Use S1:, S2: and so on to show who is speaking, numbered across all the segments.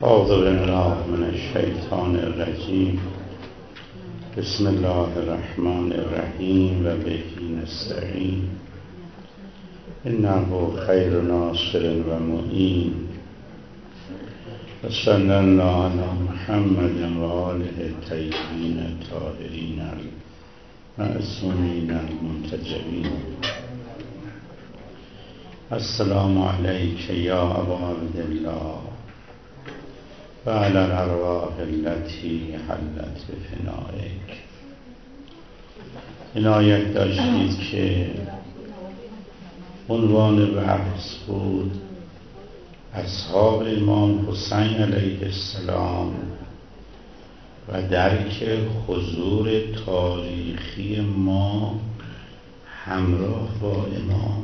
S1: اعوذ بالله من الشیطان الرجیم. بسم الله الرحمن الرحیم و به نستعین. انه خیر ناصر و معین. و صلی الله علی محمد و آله الطیبین الطاهرین المعصومین المنتجبین. السلام علیک یا ابا عبدالله و علی الارواح التي حلت بفنائک. عنایت داشتید که عنوان بحث بود اصحاب امام حسین علیه السلام و درک حضور تاریخی ما همراه با امام.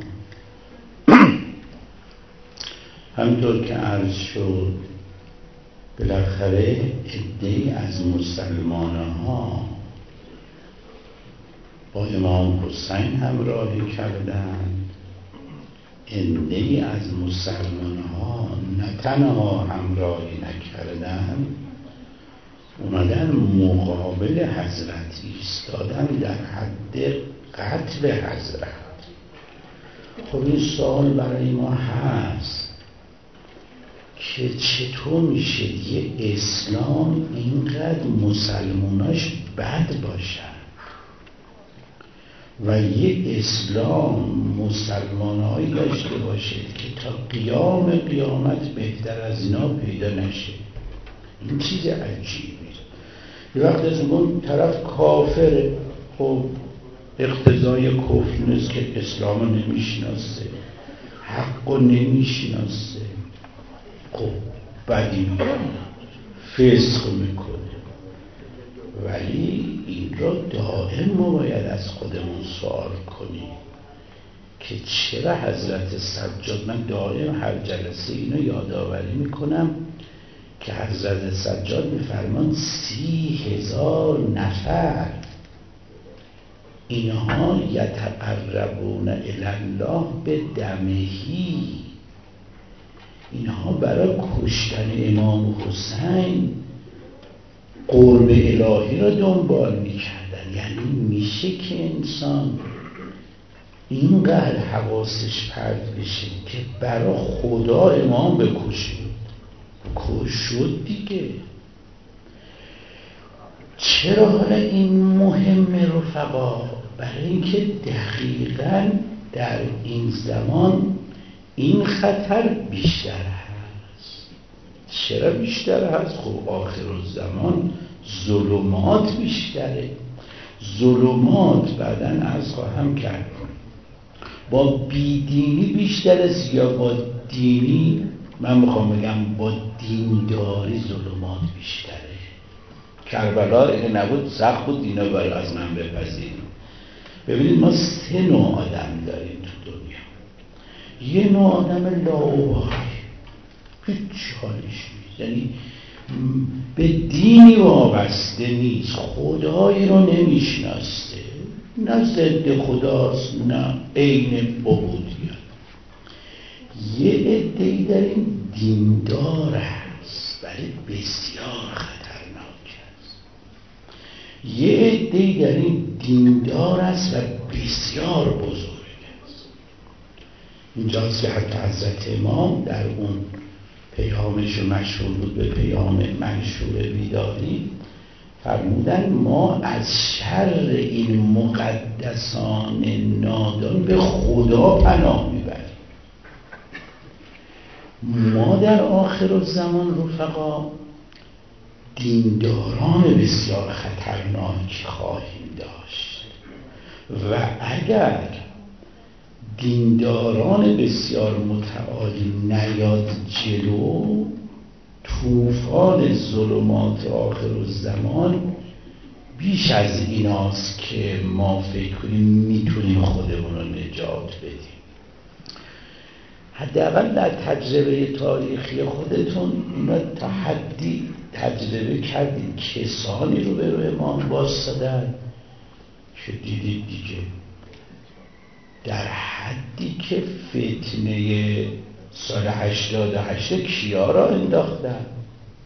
S1: همطور که عرض شد بالاخره عده‌ای از مسلمان‌ها با امام حسین همراهی کردند، عده‌ای از مسلمان‌ها نه تنها همراهی نکردند، اومدن مقابل حضرت ایستادن در حد قتل حضرت. خب این سوال برای ما هست که چطور میشه یه اسلام اینقدر مسلماناش بد باشن و یه اسلام مسلمانایی داشته باشه که تا قیام قیامت بهتر از اینا پیدا نشه؟ این چیز عجیبه. یه وقت از اون طرف کافره، خب اقتضای کفر نیست که اسلام رو نمیشناسه، حق رو نمیشناسه، خب بدی میکنه، فسق میکنه. ولی این را دائم ما باید از خودمون سوال کنیم که چرا حضرت سجاد، من دائم هر جلسه اینو یادآوری میکنم که حضرت سجاد میفرمان 30,000 نفر اینها یتقربون الی الله به دمهی، اینها برای کشتن امام حسین قرب الهی را دنبال میکردن. یعنی میشه که انسان اینقدر حواسش پرت بشه که برای خدا امام بکشه؟ کش شد دیگه. چرا حالا این مهمه رفقا؟ برای اینکه دقیقاً در این زمان این خطر بیشتر هست. چرا بیشتر هست؟ خب آخرالزمان ظلمات بیشتره. ظلمات بعداً عرض خواهم کرد با بیدینی بیشتره یا با دینی؟ من میخوام بگم با دینداری ظلمات بیشتره. کربلا اگه نبود سخت بود اینا برای از من بپذیریم. ببینید ما 3 نوع آدم داریم تو دنیا. یه نوع آدم لاابالی، هیچ حالش نیست، یعنی به دینی وابسته نیست، خدایی رو نمیشناسه، نه ضد خداست نه عین عبودیت. یه عده‌ای داریم دیندار هست ولی بسیار خطرناک است. یه عده‌ای داریم دیندار است و بسیار بزرگ. اینجاست که حتی حضرت امام در اون پیامش مشهور بود به پیام منشور بیداری فرمودن ما از شر این مقدسان نادان به خدا پناه میبریم. ما در آخرالزمان رفقا دینداران بسیار خطرناک خواهیم داشت و اگر دینداران بسیار متعالی نیاد جلو، طوفان ظلمات آخرالزمان بیش از ایناست که ما فکر کنیم میتونیم خودمون رو نجات بدیم. حداقل در تجربه تاریخی خودتون اینا تا حدی تجربه کردید کسانی رو به روی امام واسطدن که دیدید دیگه در حدی که فتنه سال 88 کیا را انداختن؟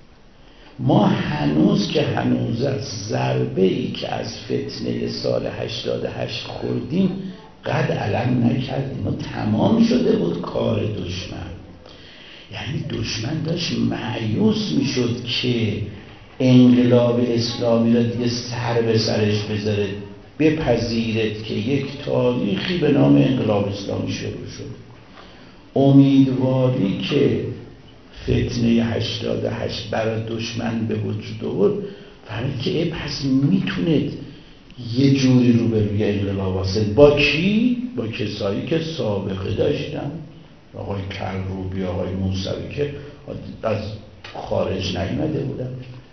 S1: ما هنوز که هنوز از ضربه‌ای که از فتنه سال 88 خوردیم قد علم نکردیم. ما تمام شده بود کار دشمن. یعنی دشمن داشت مایوس میشد که انقلاب اسلامی را دیگه سر به سرش بذاره، بپذیرد که یک تاریخی به نام انقلاب اسلامی شروع شد. امیدواری که فتنه 88 برای دشمن به وجود آورد، فهمید که پس میتونید یه جوری روبروی انقلاب واسد. با کی؟ با کسایی که سابقه داشتن، آقای کروبی، آقای موسوی که از خارج نیامده بودن.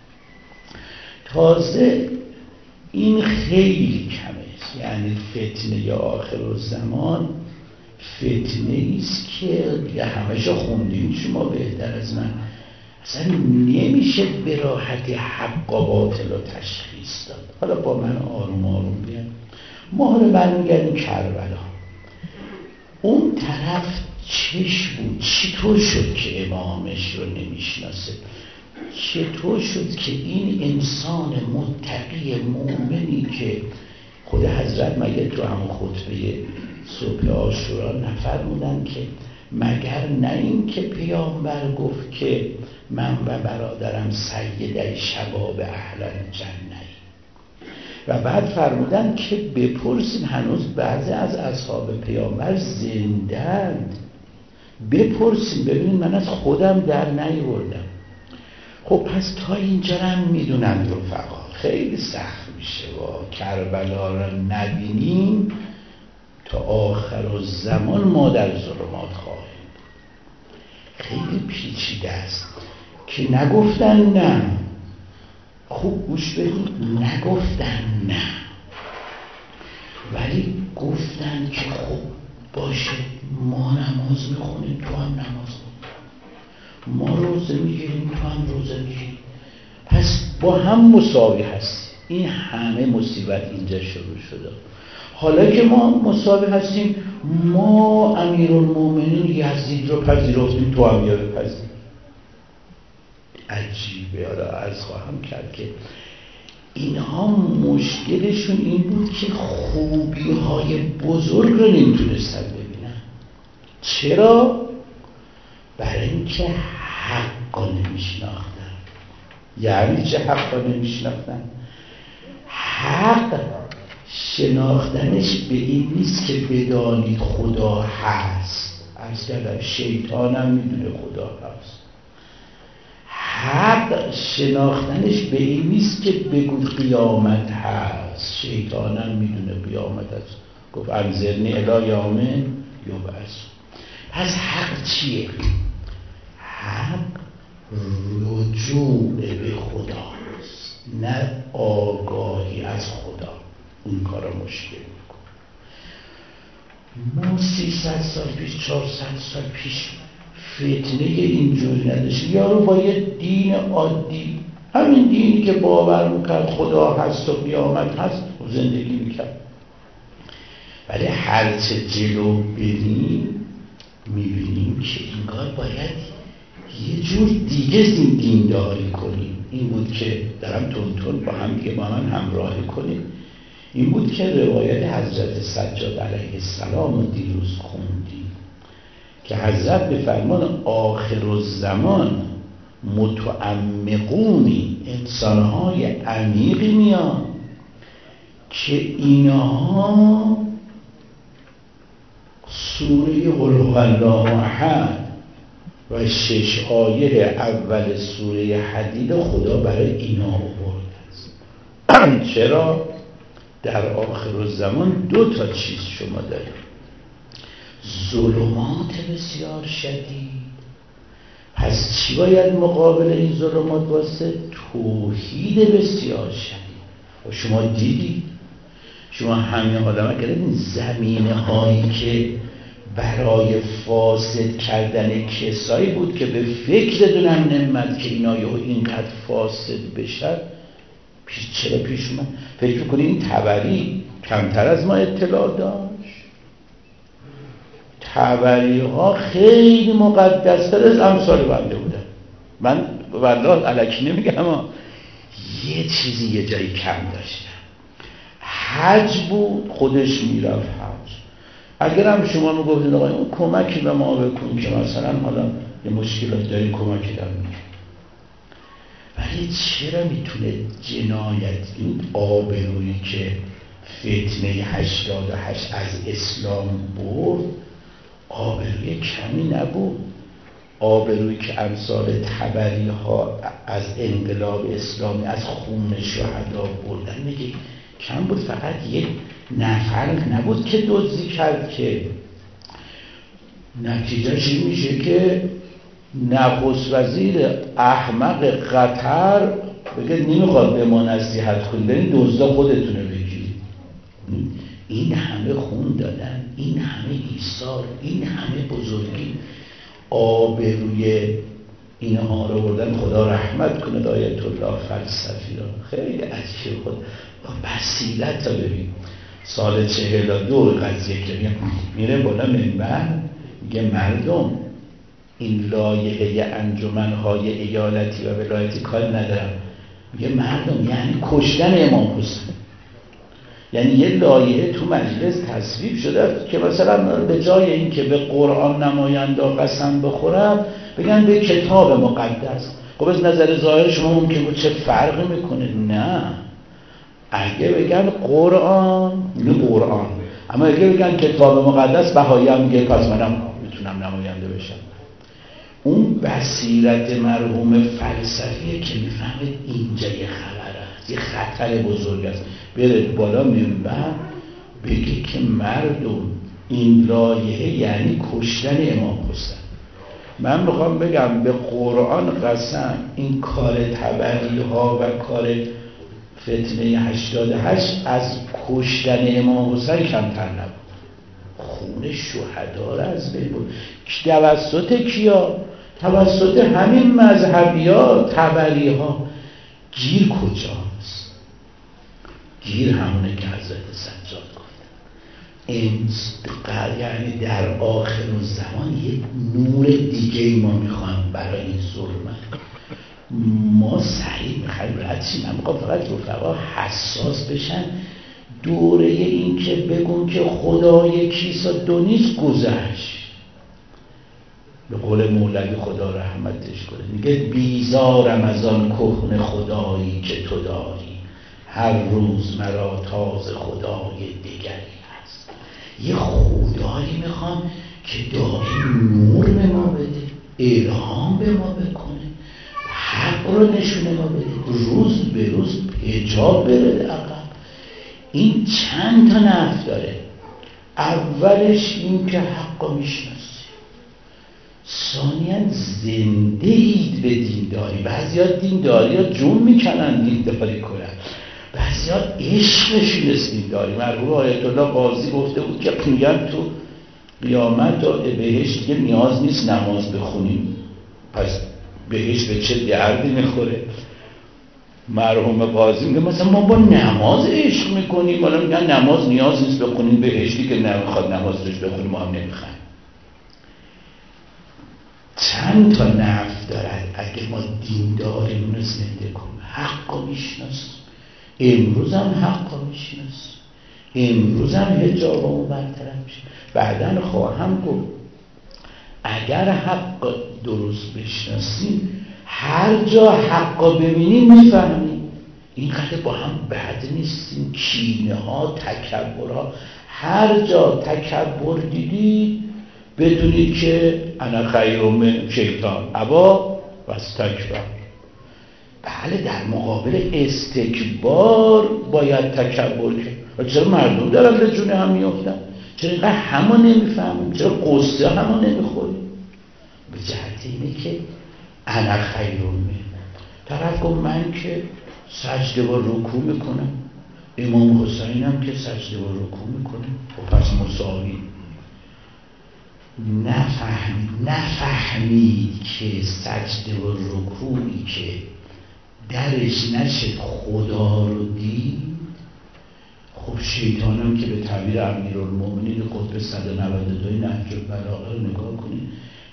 S1: تازه این خیلی کمه، یعنی فتنه آخرالزمان فتنه است که همشو خوندین شما بهتر از من. اصلا نمیشه به راحتی حق و باطل رو تشخیص داد. حالا با من آروم آروم بیان. ما حالا برمیگردیم کربلا. اون طرف چش بود. چطور شد که امامش رو نمیشناسه؟ چطور شد که این انسان متقی مؤمنی که خود حضرت مگه تو همون خطبه صبح عاشورا نفرمودن که مگر نه این که پیامبر گفت که من و برادرم سیدی شباب اهل الجنه، و بعد فرمودن که بپرسین هنوز بعضی از اصحاب پیامبر زندند، بپرسین ببینید من از خودم در نیاوردم. خب پس تا اینجا هم میدونم رفقا خیلی سخت میشه و کربلا را نبینیم تا آخر الزمان ما در ظلمات خواهیم. خیلی پیچیده است که نگفتن نه. خوب گوش بدید، نگفتن نه، ولی گفتن که خب باشه ما نماز میخونیم تو هم نماز میخونیم، ما روزه میگیریم تو هم روزه میگیریم، پس با هم مساوی هستیم. این همه مصیبت اینجا شروع شده. حالا که ما مساوی هستیم، ما امیرالمومنین یزید رو پذیرفتیم تو هم یا بپذیر. عجیبه. حالا عرض خواهم کرد که اینها مشکلشون این بود که خوبی های بزرگ رو نمیتونستن ببینن. چرا؟ برای اینکه حق رو نمیشناختن. یعنی چه حق رو نمیشناختن؟ حق شناختنش به این نیست که بدانید خدا هست. عرض کردم شیطانم میدونه خدا هست. حق شناختنش به این نیست که بگود قیامت هست. شیطانم میدونه قیامت هست. گفت انظرنی الی یوم یبعث. پس حق چیه؟ حق رجوع به خداست، نه آگاهی از خدا. این کارا مشکل میکنه. ما 300 سال پیش 400 سال پیش فتنه اینجوری نداشت. یارو با یه دین عادی، همین دینی که باور میکرد خدا هست و قیامت هست و زندگی میکرد. ولی هرچه جلو بریم میبینیم که انگار باید یه جور دیگه دینداری کنیم. این بود که دارم تون با هم دیگه با من همراهی کنیم. این بود که روایت حضرت سجاد علیه السلام رو دیروز خوندیم که حضرت به فرمان آخر الزمان متعمقونی، انسانهای عمیقی میان که اینها سوره قل هو الله احد و 6 آیه اول سوره حدید خدا برای اینا آورده است. چرا؟ در آخر الزمان 2 تا چیز شما دارید: ظلمات بسیار شدید. پس چی باید مقابل این ظلمات واسه؟ توحید بسیار شدید. و شما دیدید، شما همین آدم کردین زمینه هایی که برای فاسد کردن کسایی بود که به فکر دونن نمت که اینا یهو اینقدر فاسد بشن، چرا پیش اومد؟ فکر کنید این طبری کمتر از ما اطلاع داشت؟ طبری ها خیلی مقدستر از امثال بنده بودن. من والله الکی نمیگم اما یه چیزی یه جایی کم داشتم. حج بود، خودش میرفت حج. اگر هم شما میگفتید آقا اون کمکی به ما بکن که مثلا حالا یه مشکلات داریم کمکی دارم میکنم، ولی چرا میتونه جنایت این آبرویی که فتنه 88 از اسلام برد آبروی کمی نبود؟ آبرویی که امثال طبری ها از انقلاب اسلامی از خون شهدا بردن میگه کم بود؟ فقط یک نفر نبود که دزدی کرد که نتیجهش این میشه که نخست وزیر احمق قطر بگه نمیخواد به ما نصیحت کنید، برین دزدا خودتونه بگیرید. این همه خون دادن، این همه ایثار، این همه بزرگی، آبروی اینها رو بردن. خدا رحمت کنه آیت الله فلسفی را، خیلی عجیب خود بصیرت رو ببین. سال 42 قضیه که میره بالا منبر میگه مردم این لایحه انجمنهای ایالتی و ولایتی کار ندارم، میگه مردم یعنی کشتن امام حسین. یعنی یه لایحه تو مجلس تصویب شده که مثلا به جای این که به قرآن نماینده قسم بخورم بگن به کتاب مقدس. خب از نظر ظاهر شما ممکن چه فرقی میکنه؟ نه، اگه بگن قرآن نه قرآن، اما اگه بگن کتاب مقدس بهایی هم میگه پس منم میتونم نماینده بشم. اون بصیرت مرحوم فلسفیه که میفهمه اینجا یه خبر است، یه خطر بزرگ است. بره بالا منبر بگه که مردم این لایحه یعنی کشتن امام حسین. من میخوام بگم به قرآن قسم این کار طبری ها و کار فتنه 88 از کشتن امام حسین کمتر نبود. خون شهدا را از بین برد. توسط کیا؟ توسط همین مذهبی ها، طبری ها. گیر کجاست؟ گیر همونه که حضرت سجاد گفتن، یعنی در آخر زمان یک نور دیگه ما میخوایم برای این ظلمت. ما سریع میخوایم رد شیم. من میخوام فقط رفقا حساس بشن دوره این که بگون که خدا یکیست و دو نیست گذشت. به قول مولوی خدا رحمتش کنه میگه بیزارم از آن کهنه خدایی که تو داری، هر روز مرا تازه خدای دیگری هست. یه خدایی میخوام که دائم نور به ما بده، الهام به ما بکنه، حق رو نشونه ما بده، روز به روز حجاب بره عقب. این چند تا نفع داره. اولش این که حق رو میشناسی، ثانیاً زنده اید به دینداری. بعضی‌ها دینداری ها جون میکنن دینداری کنن، بعضی‌ها عشقشون است دینداری. مرحوم آیت الله قاضی گفته بود که میگن تو قیامت و بهشت دیگه نیاز نیست نماز بخونیم، پس بهشت به چه دردی میخوره؟ مرحوم قاضی میگه مثلا ما با نماز عشق میکنیم، حالا میگن نماز نیاز نیست بخونیم، بهشتی که نمیخواد نماز توش بخونیم ما هم نمیخوایم. چند تا نفع دارد اگه ما دینداریمون رو زنده کنیم. حق رو میشناسیم، امروز هم حق رو میشناسیم، امروز هم حجابمون برطرف میشه. بعدن خواهم گفت اگر حق درست بشناسیم هر جا حق رو ببینیم میفهمیم. اینقدر با هم بد نیستیم. کینه ها، تکبر ها، هر جا تکبر دیدید بدونید که انا خیر من شیطان ابا و استکبر. بله در مقابل استکبار باید تکبر کرد. چرا مردم دارن به جون هم میافتن؟ چرا اینقدر همو نمیفهمیم؟ چرا قصه همو نمیخوریم؟ به جهت اینه که انا خیر من. طرف گفت من که سجده و رکوع میکنم، امام حسین هم که سجده و رکوع میکنه، و پس مساوی. نفهمید که سجده و رکوعی که درش نشه خدا رو دید. خب شیطان هم که به تعبیر امیرالمومنین قطب 192 نهج البلاغه رو نگاه کنید،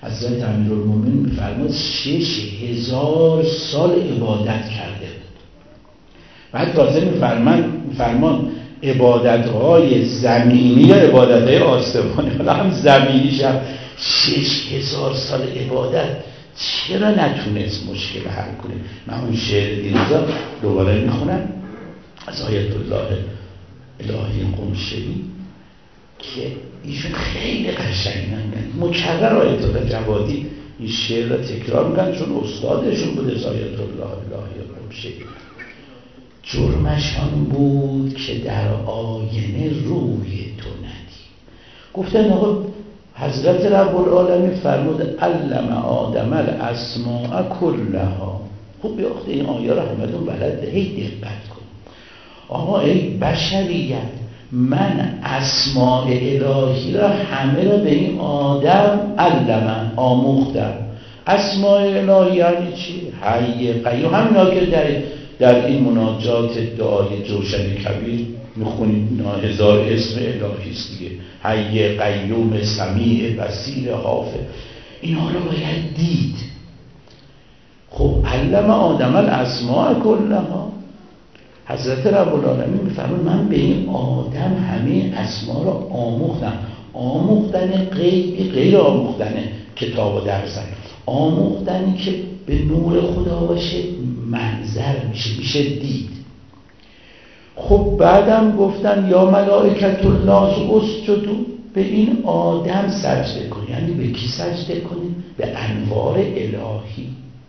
S1: حضرت امیرالمومنین می‌فرماد 6000 سال عبادت کرده بود. بعد تازه می‌فرمان عبادت‌های زمینی یا عبادت‌های آسمانی، حالا هم زمینیش هم 6000 سال عبادت چرا نتونست مشکل حل کنه؟ من اون شعر دیروزا دوباره میخونم از آیت الله الهی قمشری که ایشون خیلی قشنگ میگن، مکرر آیت الله جوادی این شعر را تکرار میکنن چون استادشون بوده از آیت الله الهی قمشری. جرمش آن بود که در آینه روی تو ندید. گفتن آقا حضرت رب العالمین فرمود علم آدم الاسماء کلها. خب بیاخته این آیه را همتون بلده، هی دقت کن. آقا ای بشریت، من اسماء الهی را همه را به این آدم علم آموختم. اسماء الهی یعنی چی؟ حی قیوم، همینا که در این مناجات دعای جوشن کبیر میخونید، 1000 اسم الهی است دیگه، حی قیوم سمیع بصیر حافظ، اینا رو باید دید. خب علم آدم الاسماء کلها، حضرت رب العالمین میفرماید من به این آدم همه اسما را آموختم. آموختن غیبی غیر آموختن کتاب و درسن، آموختنی که به نور خدا باشه منظر میشه دید. خب بعدم گفتن یا ملائکت الله اسجدوا، به این آدم سجده کن. یعنی به کی سجده کنی؟ به انوار الهی.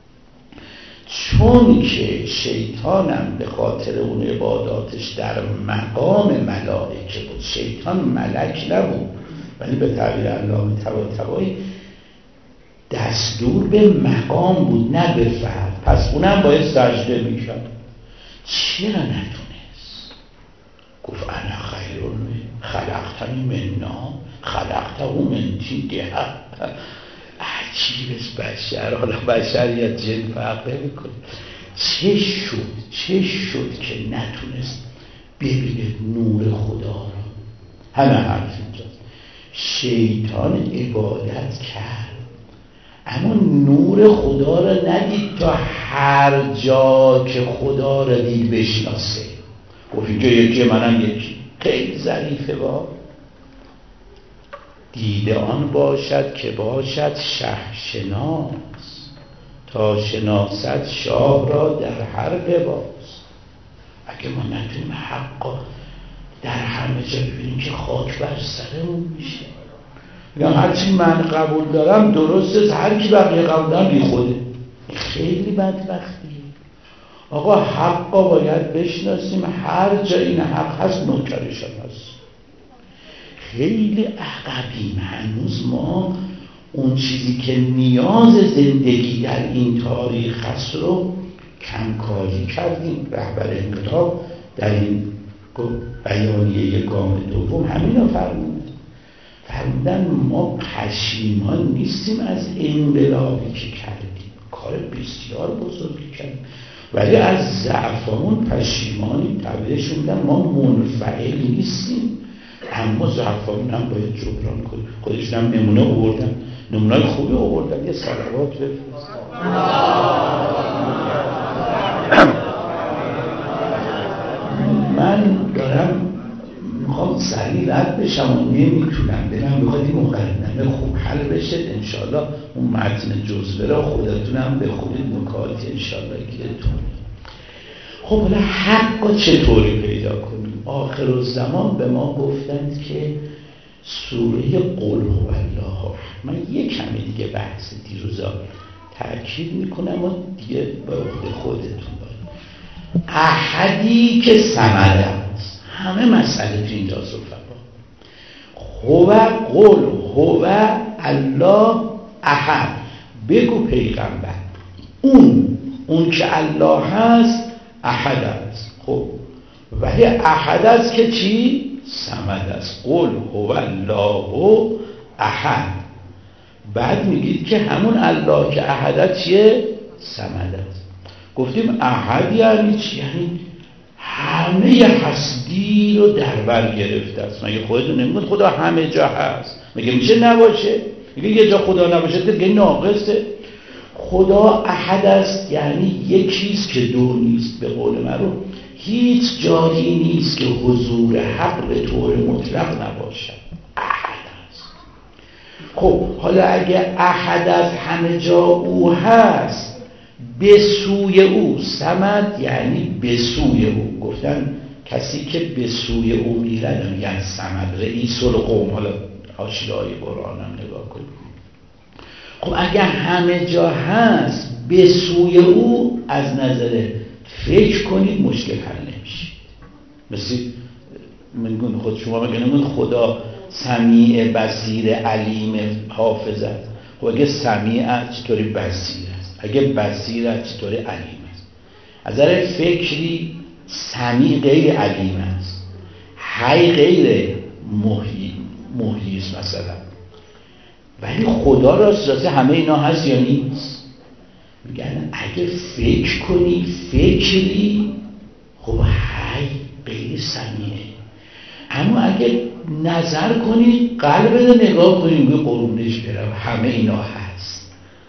S1: چون که شیطانم به خاطر اون عباداتش در مقام ملائکه بود، شیطان ملک نبود ولی به تعبیر علامه طباطبایی دستور به مقام بود نه به فرد، پس اونم باید سجده میکرد. چرا نتونست؟ گفت انا خیر خلقتنی من نار خلقته من طین. عجیب است بشر، حالا بشر یا جن فرق نمی‌کنه. چه شد که نتونست ببینه نور خدا را؟ همه حرف اینجاست. شیطان عبادت کرد اما نور خدا را ندید تا هر جا که خدا را دید بشناسه. گفت اینجا یکی منم یکی، خیلی ظریفه. با دیده آن باشد که باشد شه شناس، تا شناست شاه را در هر لباس. اگه ما نتونیم حقا در همه جا ببینیم که خاک بر سرمون میشه. میگم هرچی من قبول دارم درسته، هر کی بقیه قبول دارم بی خوده. خیلی بدبختیه. آقا حقا باید بشناسیم، هر جا این حق هست نوکرش هم هست. خیلی عقبیم هنوز. ما اون چیزی که نیاز زندگی در این تاریخ هست رو کمکاری کردیم. رهبر انقلاب در این بیانیه گام دوم همین رو فرمودن ما پشیمان نیستیم از انقلابی که کردیم، کار بسیار بزرگی کردیم، ولی از ضعفمون پشیمانی. تبعیدش میگن ما منفعل نیستیم اما ضعفمون هم باید جبران کنیم. خودشون هم نمونه آوردن، نمونه‌های خوبی آوردن. یه صلوات بفرست. من دارم میخوام سریع رد بشم و نمیتونم برم، بخواد این مقدمه خوب حل بشه انشالله اون متن جزوه را خودتونم بخونید، نکاتی انشالله گیرتون. خب حالا حق چطوری پیدا کنیم؟ آخرالزمان به ما گفتند که سوره قل هو الله. من یک کمی دیگه بحث دیروزا تأکید میکنم و دیگه به عهده خودتون باید. احدی که صمد است، همه مسئله تو اینجا رفقا. هو قل هو الله احد. بگو پیغمبر اون که الله هست احد است. خب ولی احد است که چی؟ صمد است. قل هو الله احد. بعد میگید که همون الله که احد است چیه؟ صمد است. گفتیم احد یعنی چی؟ یعنی همه هستی رو در بر گرفته است. مگه خودتون نمیگید خدا همه جا هست؟ مگه میشه نباشه؟ میگه یه جا خدا نباشه دیگه ناقصه. خدا احد است، یعنی یکیست که دو نیست. به قول معروف هیچ جایی نیست که حضور حق به طور مطلق نباشد، احد است. خب حالا اگه احد از همه جا او هست، به سوی او، صمد یعنی به سوی او، گفتن کسی که به سوی او میره میگن صمد، رئیس القوم. حالا حاشیه‌های قرآن هم نگاه کنید. خب اگه همه جا هست به سوی او، از نظر فکر کنید مشکل حل نمیشه. مثل من خود شما بگید خدا سمیع بصیر علیم حافظ است. خب اگه سمیع است چطوری بصیر است؟ اگه بصیر است چطوری علیم است؟ از نظر فکری سمیع غیر علیم است، حی غیر محیی است مثلا. ولی خدا راستی همه اینا هست یا نیست؟ میگن اگه فکر کنی فکری، خب حی غیر سمیعه. اما اگه نظر کنی، قلب رو نگاه کنی، میگه قربونش برم همه اینا هست.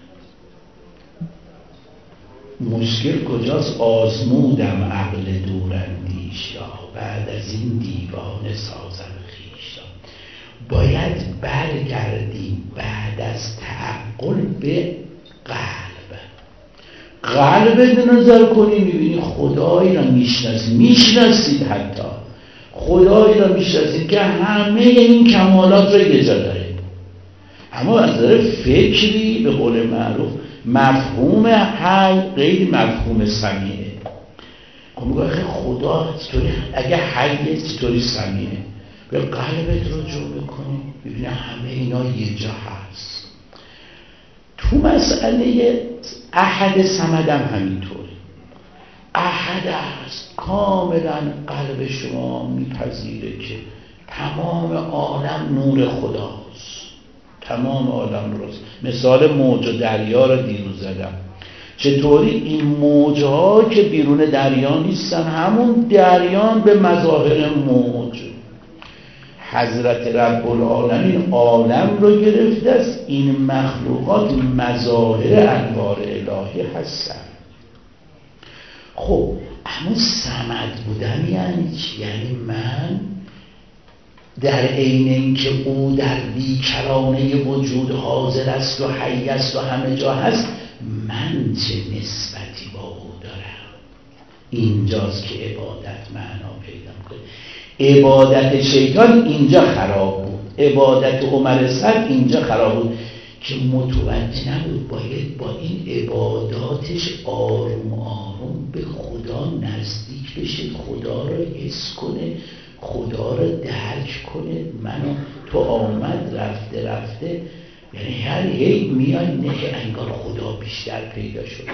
S1: مشکل کجاست؟ آزمودم عقل دوراندیش را، بعد از این دیوانه سازم خویش را. باید برگردیم بعد از تعقل به قلب نظر کنی، میبینی خدایی را میشناسید، حتی خدایی را میشناسید که همه این کمالات را یه جا داره. اما از نظر فکری به قول معروف مفهوم حی غیر مفهوم سمیعه. خب میگه خدا چطوری اگه حیه چطوری سمیعه؟ به قلبت رجوع میکنی، ببینی همه اینا یه جا هست. تو مسئله احد صمد هم همینطوره. احد است، کاملا قلب شما میپذیره که تمام عالم نور خداست، تمام عالم نورست. مثال موج و دریا رو دیروز زدم. چطوری این موجها که بیرون دریا نیستن، همون دریان به مظاهر موج. حضرت رب العالمین عالم رو گرفته است، این مخلوقات مظاهر انوار الهی هستن. خب اما صمد بودن یعنی چی؟ یعنی من در عین اینکه او در بیکرانه وجود حاضر است و حی است و همه جا هست، من چه نسبتی با او دارم؟ اینجاست که عبادت معنا پیدا می‌کنه. عبادت شیطان اینجا خراب بود، عبادت عمر سعد اینجا خراب بود که متوجه نبود باید با این عباداتش آروم آروم به خدا نزدیک بشه، خدا رو حس کنه، خدا رو درک کنه. منو تو آمد رفته، یعنی هر هی میای نه انگار خدا بیشتر پیدا شد.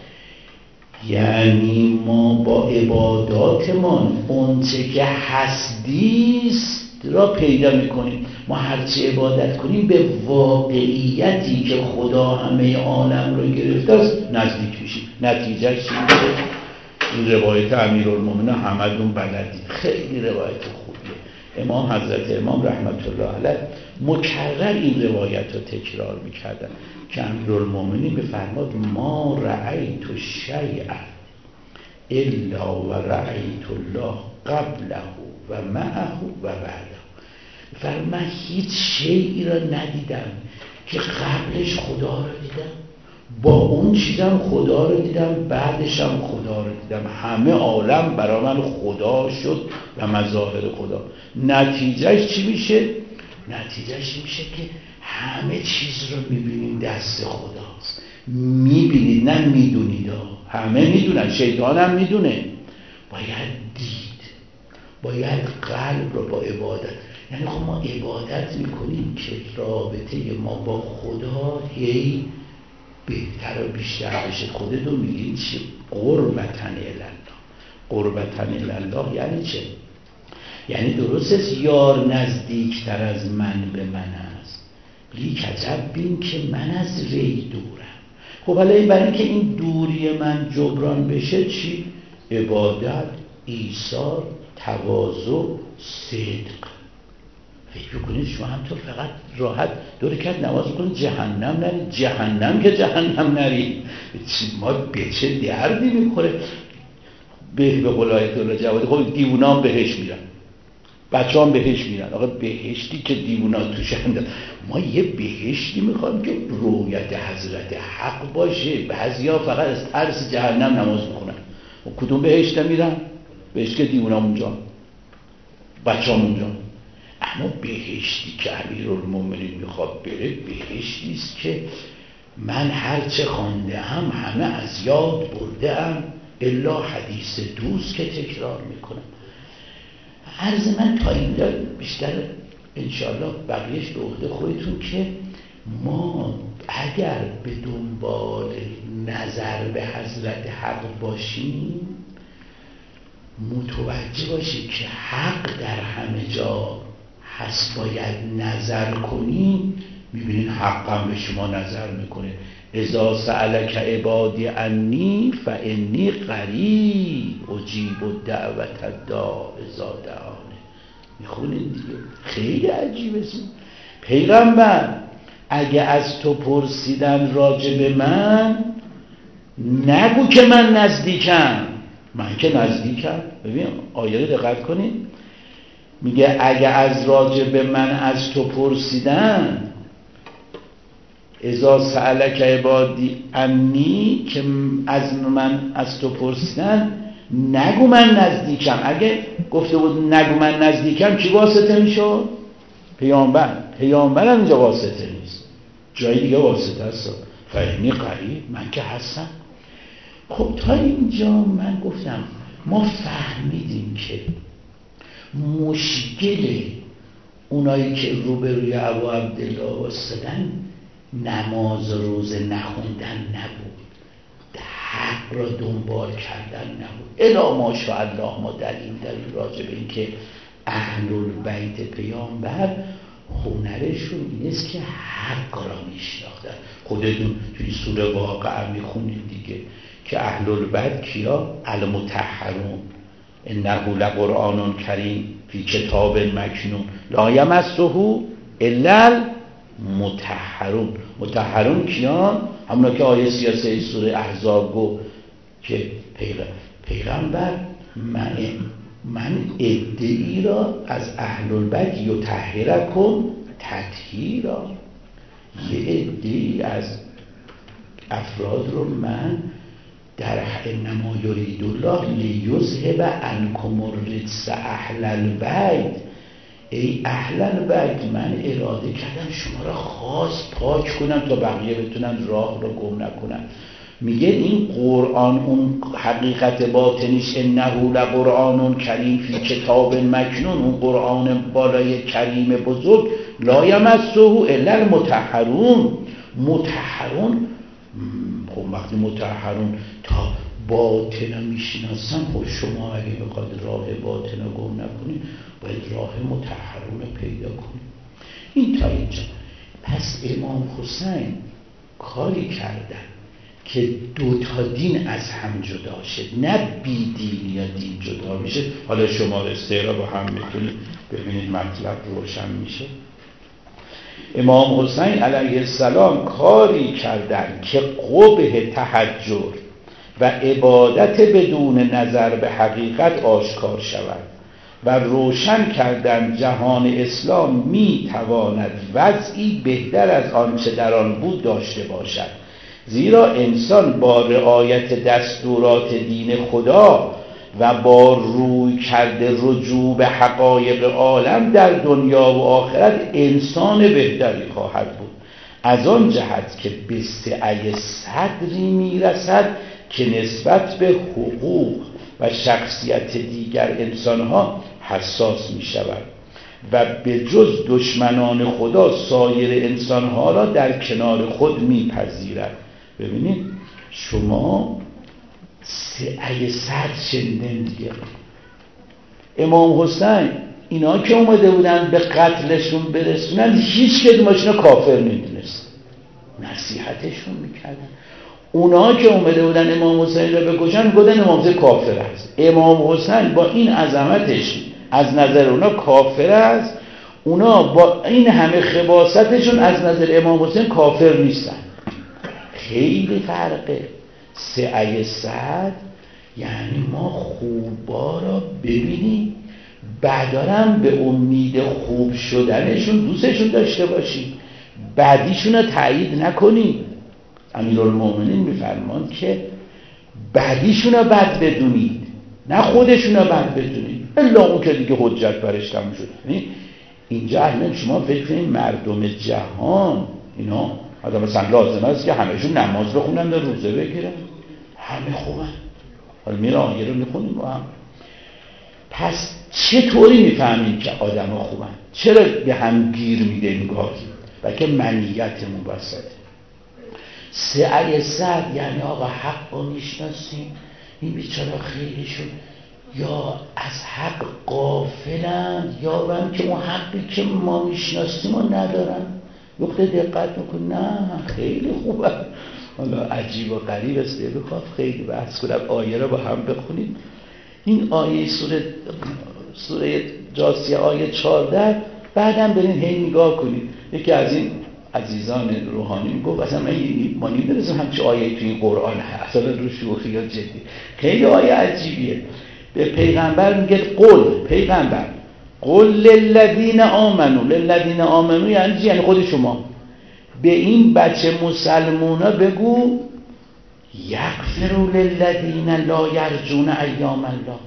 S1: یعنی ما با عباداتمان اونچه که هستیست را پیدا میکنیم. ما هرچی عبادت کنیم به واقعیتی که خدا همه عالم رو گرفته است نزدیک میشیم. نتیجه چی میشه؟ این روایت امیرالمومنین همدون بلدید، خیلی روایت خوبیه. امام حضرت امام رحمت الله علیه مکرر این روایت رو تکرار میکردن که امیرالمومنین بفرماد ما رأیت شیئا الا و رأیت الله قبله و معه و بعده. بفرماد من هیچ شیئی را ندیدم که قبلش خدا را دیدم، با اون چیزم خدا رو دیدم، بعدشم خدا رو دیدم، همه عالم برای من خدا شد و مظاهر خدا. نتیجهش چی میشه؟ نتیجهش میشه که همه چیز رو میبینید دست خداست. میبینید نه میدونید، همه میدونن، شیطان هم میدونه. باید دید، باید قلب رو با عبادت، یعنی خب ما عبادت میکنیم که رابطه ما با خدا هی بهتر و بیشتر بشه. خودتون میگین چی؟ قربتن الله. قربتن الله یعنی چه؟ یعنی درست است یار نزدیکتر از من به من است، لیک عجب بین که من از ری دورم. خب حالا برای اینکه این دوری من جبران بشه چی؟ عبادت، ایثار، تواضع، صدق. فکر کنید شما هم تو فقط راحت دو رکعت نماز کنید جهنم نرید، جهنم که جهنم نرید، ما به چه دردی میخوره؟ به قول آیت الله جوادی خب دیوونا هم بهش میرن، بچه هم بهش میرن. آقا بهشتی که دیوونا توش هستند، ما یه بهشتی میخوایم که رویت حضرت حق باشه. بعضیا فقط از ترس جهنم نماز میخونن. کدوم بهشت میرن؟ بهشت که دیوونا اونجا، بچه هم اونجا. اما بهشتی که امیرالمومنین میخواد بره بهشتی است که من هرچه خوانده همه از یاد برده ام، الا حدیث دوست که تکرار میکنم. عرض من تا اینجا، بیشتر انشاءالله بقیهش به عهده خودتون، که ما اگر به دنبال نظر به حضرت حق باشیم متوجه باشیم که حق در همه جا هست، باید نظر کنیم. میبینین حق هم به شما نظر میکنه. اذا سألک عبادی انی فانی قریب اجیب دعوت الداع اذا دعانه. میخونین دیگه، خیلی عجیبه. پیغمبر اگه از تو پرسیدن راجع به من نگو که من نزدیکم. من که نزدیکم. ببین آیه رو دقت کنید، میگه اگه از راجع به من از تو پرسیدن، اذا سألک عبادی انی، که از تو پرسیدن نگو من نزدیکم. اگه گفته بود نگو من نزدیکم، کی واسطه میشد؟ پیامبر هم اینجا واسطه نیست، جای دیگه واسطه است. فهمی قریب، من که هستم. خب تا اینجا من گفتم ما فهمیدیم که مشکل اونایی که روبروی ابو عبدالله واسطن نماز روزه نخوندن نبود، حق را دنبال کردن نبود. الا ماشاءالله ما دلیل داریم راجع به این که اهل البیت پیامبر هنرشون اینست که حق را میشناختن. خودتون توی سوره واقعه میخونید دیگه که اهل البیت کیا؟ المطهرون. انه لقرآن کریم فی کتاب مکنون لا یمسه الا المطهرون. مطهرون کیان؟ همونا که آیه 33 سوره احزاب گفت که پیغمبر من عده‌ای را از اهل البیت یطهرکم تطهیرا، یه عده‌ای از افراد رو من در انما یرید الله لیذهب عنکم الرجس اهل البیت. ای اهل البیت، من اراده کردم شما را خاص پاک کنم تا بقیه بتونن راه رو گم نکنن. میگه این قرآن اون حقیقت باطنیش انه لقرآن کریم فی کتاب مکنون، اون قرآن بالای کریم بزرگ، لا یمسه الا المطهرون. مطهرون، خب وقتی مطهرون تا باطن میشناسن، خب شما اگه بخواید راه باطن رو گم نکنید باید راه مطهرون رو پیدا کنید. این تا اینجا. پس امام حسین کاری کردن که دو تا دین از هم جدا شد، نه بی دین یا دین جدا میشه. حالا شما استعراب با هم میکنید ببینید مطلب روشن میشه. امام حسین علیه السلام کاری کردن که قبح تحجر و عبادت بدون نظر به حقیقت آشکار شود و روشن کردن جهان اسلام می تواند وضعی بهتر از آنچه در آن بود داشته باشد، زیرا انسان با رعایت دستورات دین خدا و با روی کرده رجوع به حقایق عالم در دنیا و آخرت انسان بهتری خواهد بود، از آن جهت که به سعی صدری میرسد که نسبت به حقوق و شخصیت دیگر انسانها حساس می شود و به جز دشمنان خدا سایر انسانها را در کنار خود می پذیرد. ببینید شما سعی صد شنیدن دیگه. امام حسین اینا که اومده بودن به قتلشون برسونن، هیچ کدومشون کافر نمیدونست، نصیحتشون میکردن. اونا که اومده بودن امام حسین رو بکشن گفتن امام حسین کافر است. امام حسین با این عظمتش از نظر اونا کافر است. اونا با این همه خباثتشون از نظر امام حسین کافر نیستن. خیلی فرقه. سعی سعد یعنی ما خوبا را ببینیم، بعدارم به امید خوب شدنشون دوستشون داشته باشیم، بعدیشون رو تایید نکنیم. امیرالمومنین میفرمان که بعدیشون رو بد بدونید، نه خودشون رو بد بدونید، الا اون که دیگه حجت برش تموم شد. یعنی اینجا اصلا شما فکر کنید مردم جهان اینا حالا مثلا لازم است که همهشون نماز بخونن و روزه بگیرن، همه خوبن. حالا میره آیه رو میخونیم با هم. پس چطوری میفهمیم که آدم ها خوبن؟ چرا به هم گیر میدیم گاهی؟ بلکه منیتمون وسطه. سعی سعد یعنی آقا حق رو میشناسیم، این بیچاره خیلیشون یا از حق غافلن یا هم که اون حقی که ما میشناسیم رو ندارن. نقطه دقت میکن نه خیلی خوبه. حالا عجیب و غریب است، بخواد خیلی بحث کنم. آیه رو با هم بخونیم. این آیه سوره جاثیه آیه 14 بعدم برین هی نگاه کنید. یکی از این عزیزان روحانی میگفت اصلا ما نمی‌دونستم همچه آیه توی این قرآن هست، اصلا رو شوخی یا جدی. خیلی آیه عجیبیه. به پیغمبر میگه پیغمبر قل للذین آمنو یعنی خود شما به این بچه مسلمونا بگو یغفروا للذین لا یرجون ایام الله،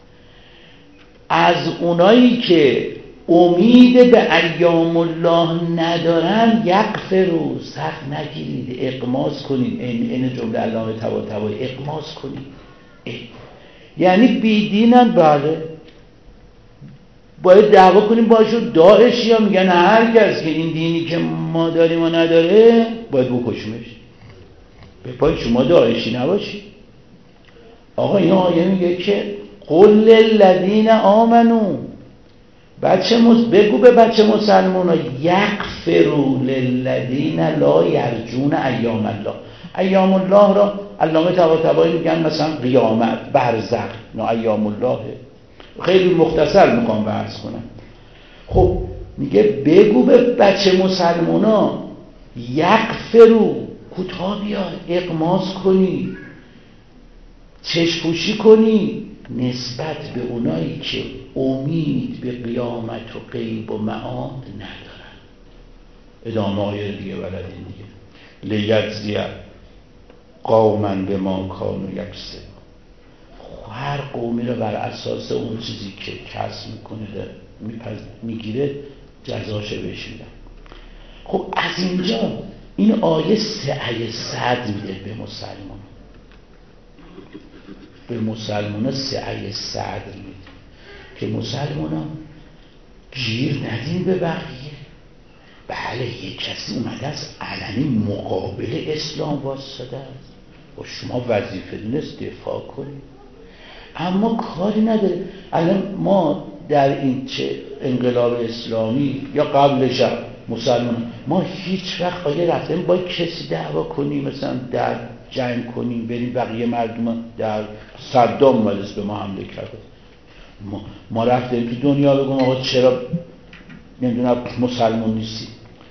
S1: از اونایی که امید به ایام الله ندارن یغفروا، سخت نگیرید، اقماس کنید. این جمله علامه طباطبایی اقماس کنید. یعنی بیدینن، بله باید دعوا کنیم باشون. داعشی ها میگن هر کس که این دینی که ما داریم و نداره باید بکشیمش. به پای شما داعشی نباشی. آقا این آیه میگه که قل للذین آمنو، بگو به بچه مسلمان یغفروا للذین لا یرجون ایام الله. ایام الله را علامه طباطبایی میگن مثلا قیامت، برزخ، نه ایام الله. خیلی مختصر میخوام بحث کنم. خب میگه بگو به بچه مسلمانا یغفروا، کوتاه بیار، اقماس کنی، چشم‌پوشی کنی نسبت به اونایی که امید به قیامت و غیب و معاد ندارن. ادامه آیه دیگه بلدین دیگه. لیجزی قوما بما کانوا یکسبون، هر قومی رو بر اساس اون چیزی که کسب میکنه میگیره جزاشو بهش میدن. خب از اینجا این آیه سعی سعد میده به مسلمان سعی سعد میده که مسلمان گیر ندین به بقیه. بله یک کسی اومده از علنی مقابل اسلام واسطه است و شما وظیفه نیست دفاع کنید، اما کاری نداره. الان ما در این چه انقلاب اسلامی یا قبلش مسلمان ما هیچ وقت آیا رفتیم با کسی دعوا کنیم، مثلا در جنگ کنیم بریم بقیه مردم در صدام اومدست به ما حمله کرده ما رفتیم تو دنیا بگم آقا چرا نمیدونم مسلمان نیستی؟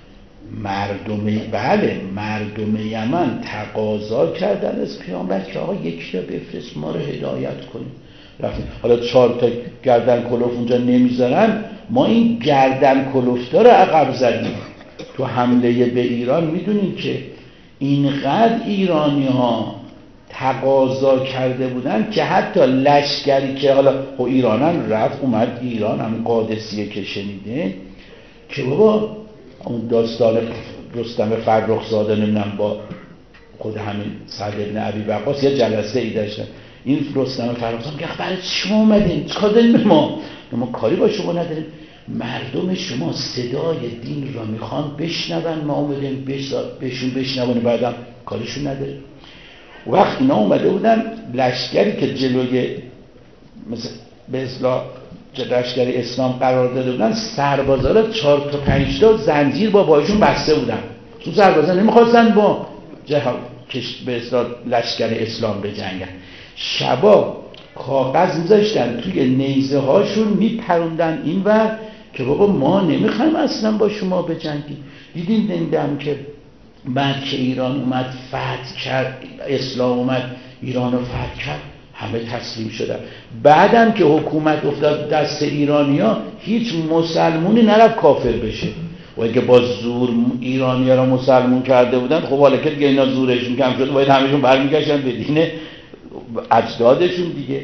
S1: مردم یمن تقاضا کردن از پیامبر که آقا یکی رو بفرست ما رو هدایت کنیم. رفتیم. حالا 4 تا گردن کلوف اونجا نمیذارن، ما این گردن کلوفتا رو عقب زدیم. تو حمله به ایران میدونیم که اینقدر ایرانی ها تقاضا کرده بودن که حتی لشکری که حالا ایرانن رفت اومد ایران، همین قادسیه که شنیده که بابا اون داستان رستم فرخزاده نمیدونم با خود همین سعد ابن ابی وقاص یه جلسه ای داشتن. این رستم فرخزاده میگه برای شما اومدین چیکار دارین به ما کاری با شما نداریم، مردم شما صدای دین را میخوان بشنون، ما اومدیم بهشون بشنونیم، بعدم کاریشون نداریم. وقت اینا اومده بودن لشکری که جلوی مثل به اصطلاح لشکری اسلام قرار داده بودن، سربازا 4 تا 5 تا زنجیر با پایشون بسته بودن. تو سربازا نمیخواستن با به اصطلاح لشکر اسلام بجنگن. شبا کاغذ میذاشتن توی نیزه هاشون میپروندن اینور که بابا ما نمیخوایم اصلا با شما بجنگیم. دیدیم نمیدونم که بعد که ایران اومد فتح کرد، اسلام اومد ایران رو فتح کرد، همه تسلیم شدن. بعدم که حکومت افتاد دست ایرانیا، هیچ مسلمونی نرفت کافر بشه. و اگه با زور ایرانیا رو مسلمون کرده بودن، خب حالا که دیگه اینا زورشون کم شد، باید همشون برمیگشتن به دین اجدادشون دیگه.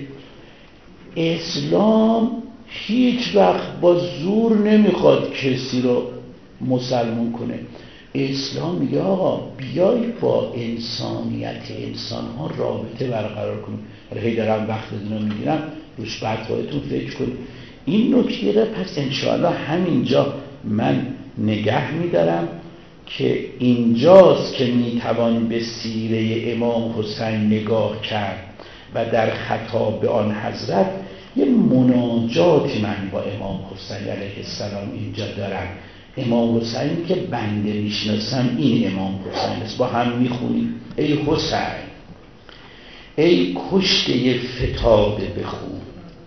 S1: اسلام هیچ وقت با زور نمیخواد کسی رو مسلمون کنه. اسلام میگه آقا بیای با انسانیت انسان‌ها رابطه برقرار کنیم. هی دارم وقتتون رو میگیرم، روش بعد خودتون فکر کنید. این نکته رو پس انشاءالله همینجا من نگه میدارم که اینجاست که میتوان به سیره امام حسین نگاه کرد و در خطاب به آن حضرت یه مناجاتی من با امام حسین علیه السلام اینجا دارم. امام حسین که بنده میشناسم این امام حسین است، با هم میخونیم. ای حسین، ای کشته فتاده به خون،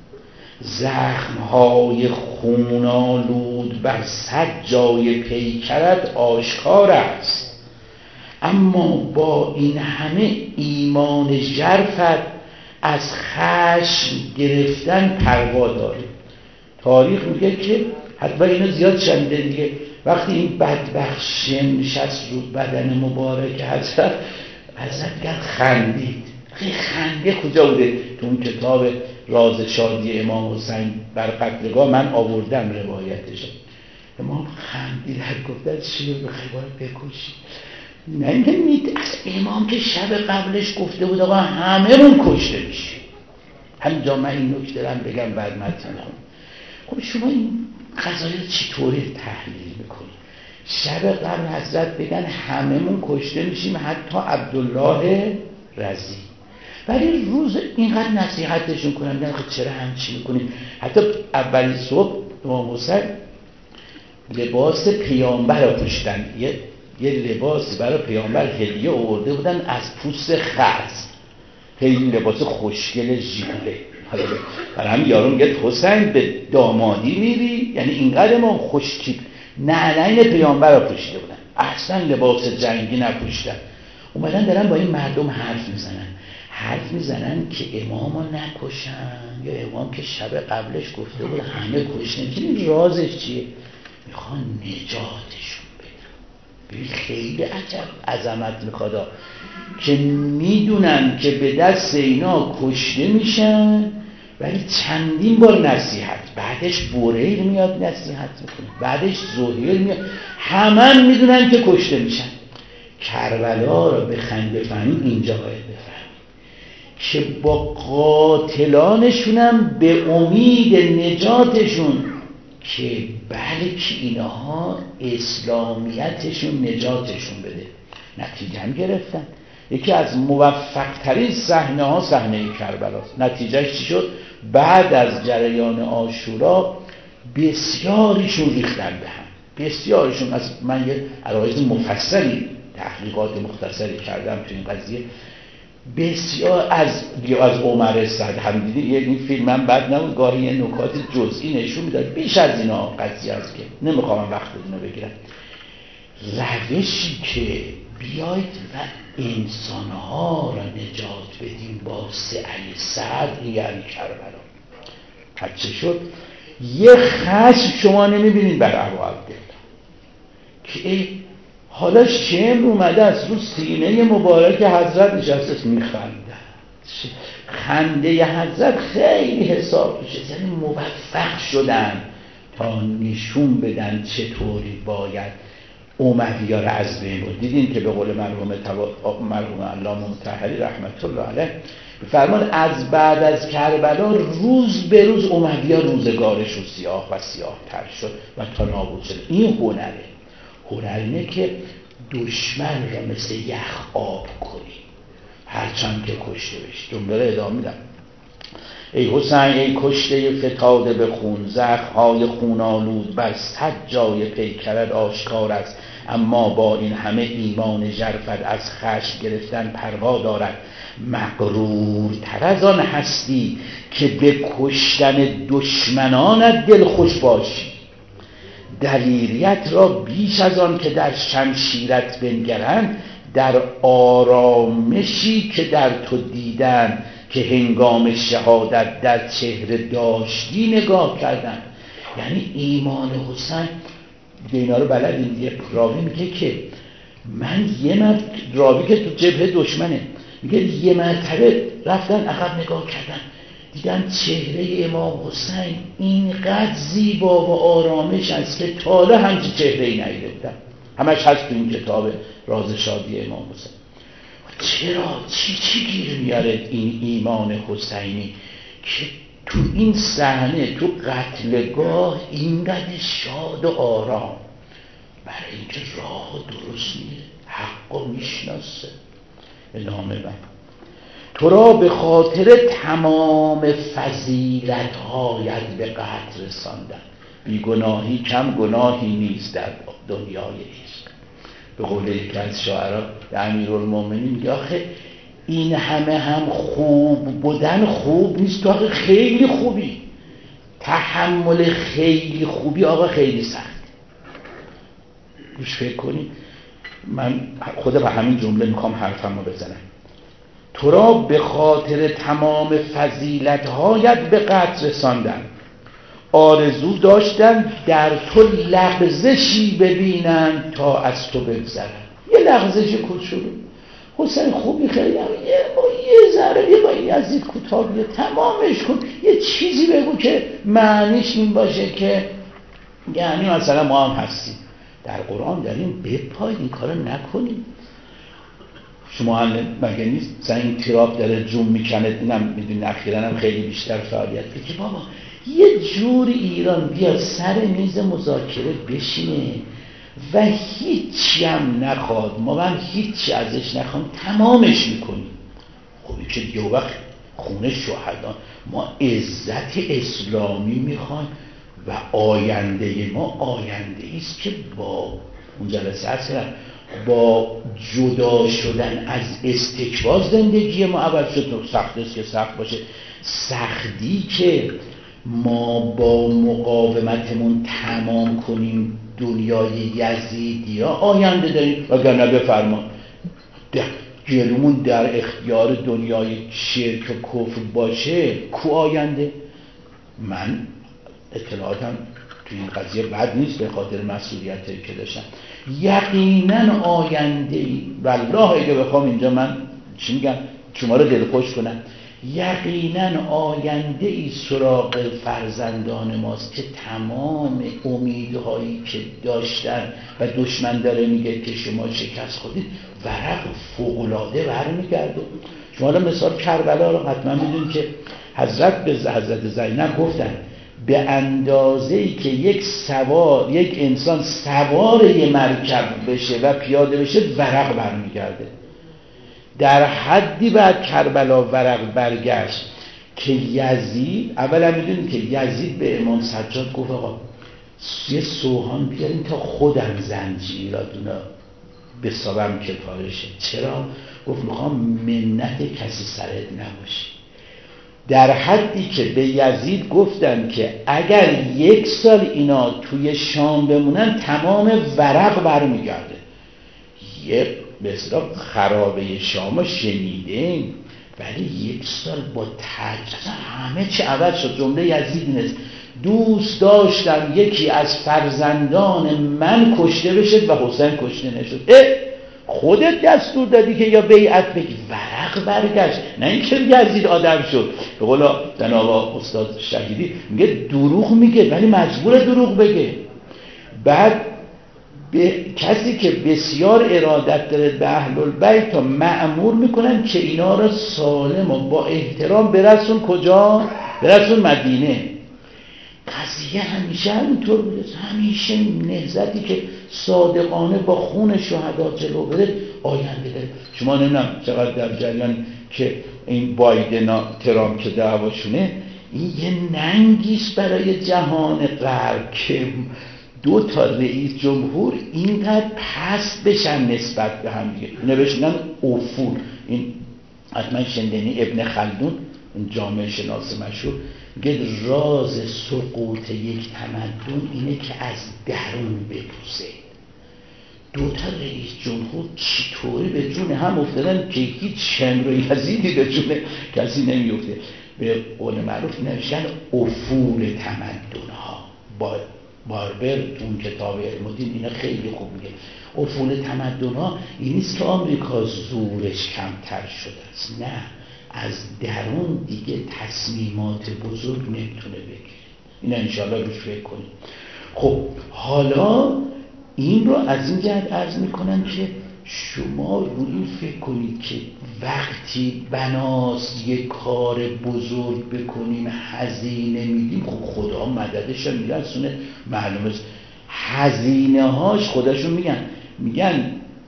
S1: زخمهای خونالود بر صد جای پیکرت آشکار است، اما با این همه ایمان ژرفت از خشم گرفتن پروا داری. تاریخ میگه که حتما اینو زیاد شنیده دیگه، وقتی این بدبخت شم نشست رو بدن مبارک حضرت میگن خندید. خنده کجا بوده؟ تو اون کتاب راز شادی امام حسین بر قتلگاه من آوردم روایتشو. امام خندید، گفتن چیه بخوای باید بکشی؟ نه از امام که شب قبلش گفته بود آقا همه من کشته میشه. همینجا من این نکته رو بگم بعد متن میخونم. خب شما این قضایی رو چطوری تحلیل میکنید؟ شب قبل حضرت بگن همه من کشته میشیم حتی عبدالله رضی، ولی روز اینقدر نصیحتشون کنم میگن خب چرا همچین میکنیم؟ حتی اول صبح امام حسین لباس پیامبر رو پوشیدن، یه لباس برای پیامبر هدیه آورده بودن از پوست خرس، خیلی لباس خوشگل ژیبوله. برای همین یارو میگه حسین به دامادی میری، یعنی اینقدر ما خوشتیپ نعلین پیامبر رو پوشیده بودن، اصلا لباس جنگی نپوشیدن. اومدن دارن با این مردم حرف میزنن که امامو نکشن، یا امام که شب قبلش گفته بود همه کشتن. این رازش چیه؟ میخوان نجاتشون بدن. خیلی عجب عظمت میخواد که میدونن که به دست اینا کشته میشن، ولی چندین بار نصیحت، بعدش بوریل میاد نصیحت میکنه، بعدش زهیر میاد، همه میدونن که کشته میشن. کربلا رو بفهمیم اینجا باید بفهمیم که با قاتلانشونم به امید نجاتشون که بلکه اینها اسلامیتشون نجاتشون بده، نتیجه هم گرفتن. یکی از موفق ترین صحنه ها صحنه کربلاست. نتیجهش چی شد؟ بعد از جریان عاشورا بسیاریشون ریختن به هم، بسیاریشون. از من یه عرایض مفصلی تحقیقات مختصری کردم تو این قضیه. بسیار از عمر صد هم دیدی، این فیلم هم بد نبود، گاهی یه نکات جزئی نشون میداد. بیش از اینا قضیه است که نمیخوام وقتتون رو بگیرم. روشی که بیاید و انسانها را نجات بدیم با سعی صدر، یعنی کربلا. چه شد؟ یه خشم شما نمیبینید بر ابو عبدالله که حالا شمر اومده از رو سینه مبارک حضرت نشسته میخنده. خنده حضرت خیلی حساب میشه، یعنی موفق شدن تا نشون بدن چطوری باید اموی‌ها را از بین برد. دیدین که به قول مرحوم علامه مطهری رحمت الله علیه بفرمان از بعد از کربلا روز به روز اموی‌ها روزگارشون سیاه و سیاه تر شد و تا نابود شد. این هنر اینه که دشمن را مثل یخ آب کنی هرچند که کشته بشی. جمله را ادامه میدم. ای حسین، ای کشته فتاده به خون، زخم‌های خونالود بر صد جای پیکرت آشکار است، اما با این همه ایمان ژرفت از خشم گرفتن پروا دارد. مغرورتر از آن هستی که به کشتن دشمنانت دل خوش باشی. دلیریت را بیش از آن که در شمشیرت بنگرند، در آرامشی که در تو دیدن که هنگام شهادت در چهره داشتی نگاه کردن. یعنی ایمان حسین اینا رو بلدیم. یه راوی میگه که من راوی که تو جبهه دشمنه، میگه یه مرتبه رفتن عقب نگاه کردن، دیدن چهره امام حسین اینقدر زیبا و آرامش است که تا حالا همچین چهره‌ای ندیده بودم. همش هست تو این کتاب راز شادی امام حسین. چرا؟ چی گیر میاره این ایمان حسینی که تو این صحنه، تو قتلگاه اینقدر شاد و آرام؟ برای اینکه راه درست میره، حق میشناسه. ادامه بر تو را به خاطر تمام فضیلت‌هایت به قتل رساندن. بیگناهی کم گناهی نیست در دنیای عشق. به قول یکی از شاعران امیرالمومنین میگه آخه این همه هم خوب بودن خوب نیست، تو آخه خیلی خوبی. تحمل خیلی خوبی آقا خیلی سخت. گوش فکر کنی، من خود به همین جمله میخوام حرفمو بزنم. تو را به خاطر تمام فضیلت‌هایت به قتل رساندن، آرزو داشتن در تو لغزشی ببینن تا از تو بگذرن. یه لغزش کوچولو، حسین خوبی خیلی هم یه ذره با یزید کوتاهی تمامش کن، یه چیزی بگو که معنیش این باشه که یعنی مثلا ما هم هستیم. در قرآن داریم بپایید، این کارو نکنیم. شما مگه نیست مثلا این تراب داره جون میکنه، اینم میدونی اخیراً هم خیلی بیشتر فعالیت کنه که بابا یه جوری ایران بیاد سر میز مذاکره بشینه و هیچی هم نخواد، ما هم هیچی ازش نخوایم، تمامش میکنیم. خب این که دیگه وقت خونه شهدا، ما عزت اسلامی میخوایم و آینده ما آینده ایست که با اون جلسه اصلا با جدا شدن از استکبار زندگی ما عوض شد. سخت است که سخت باشه، سختی که ما با مقاومتمون تمام کنیم دنیای یزیدی ها آینده داریم، وگرنه بفرما جلومون در اختیار دنیای شرک و کفر باشه کو آینده؟ من اطلاعاتم تو این قضیه بد نیست به خاطر مسئولیتی که داشتم. یقینا آینده ای، والله اگه بخوام اینجا من چی میگم شما رو دلخوش کنم، یقینا آینده ای سراغ فرزندان ماست که تمام امیدهایی که داشتن و دشمن داره میگه که شما شکست خودید، ورق فوق‌العاده برمیگرده. شما الان مثال کربلا رو حتما میدونید که حضرت به حضرت زینب گفتن به اندازه‌ای که یک انسان سوار یه مرکب بشه و پیاده بشه ورق برمیگرده. در حدی بعد کربلا ورق برگشت که یزید، اولا میدونید که یزید به امام سجاد گفت آقا یه سوهان بیارین تا خودم زنجیراتونا به صابم کفایشه. چرا؟ گفت میخوام منت کسی سرت نباشه. در حدی که به یزید گفتن که اگر 1 سال اینا توی شام بمونن تمام ورق برمیگرده. یه مثلا خرابه شام شنیدیم، ولی 1 سال با تجربه همه چی عوض شد. جمله یزید نیست دوست داشتم یکی از فرزندان من کشته بشه و حسین کشته نشد. خودت دستور دادی که یا بیعت بگی، ورق برگشت، نه اینکه یزید آدم شد. به قول جناب استاد شهیدی میگه دروغ میگه ولی مجبور دروغ بگه. بعد به کسی که بسیار ارادت داره به اهل البیت مأمور میکنن که اینا را سالم و با احترام برسون کجا؟ برسون مدینه. قضیه همیشه همینطور بوده، همیشه نهضتی که صادقانه با خون شهدا جلو بره آینده داره. شما نمیدونم چقدر در جریان که این بایدن ترامپ که دعواشونه، این یه ننگیست برای جهان غرب که 2 تا رئیس جمهور اینقدر پست بشن نسبت به هم دیگه. نوشتن افول، این حتما شنیدنی ابن خلدون اون جامعه شناس مشهور میگه راز سقوط یک تمدن اینه که از درون بپوسه. دوتا رئیس جمهور چطوری به جون هم افتادن که هیچ شمر و یزیدی به جون کسی نمیفته. به قول معروف نوشتن افول تمدن‌ها. باربر تو اون کتاب علم الدین اینا خیلی خوب میگه. افول تمدن‌ها این نیست که آمریکا زورش کمتر شده است، نه، از درون دیگه تصمیمات بزرگ نمیتونه بگیره. اینا انشاءالله روش فکر کنیم. خب حالا این رو از این جهت عرض میکنم که شما رو این فکر کنید که وقتی بناست یک کار بزرگ بکنیم هزینه میدیم، خب خدا مددش هم میرسونه. معلومه هزینه هاش خودشون میگن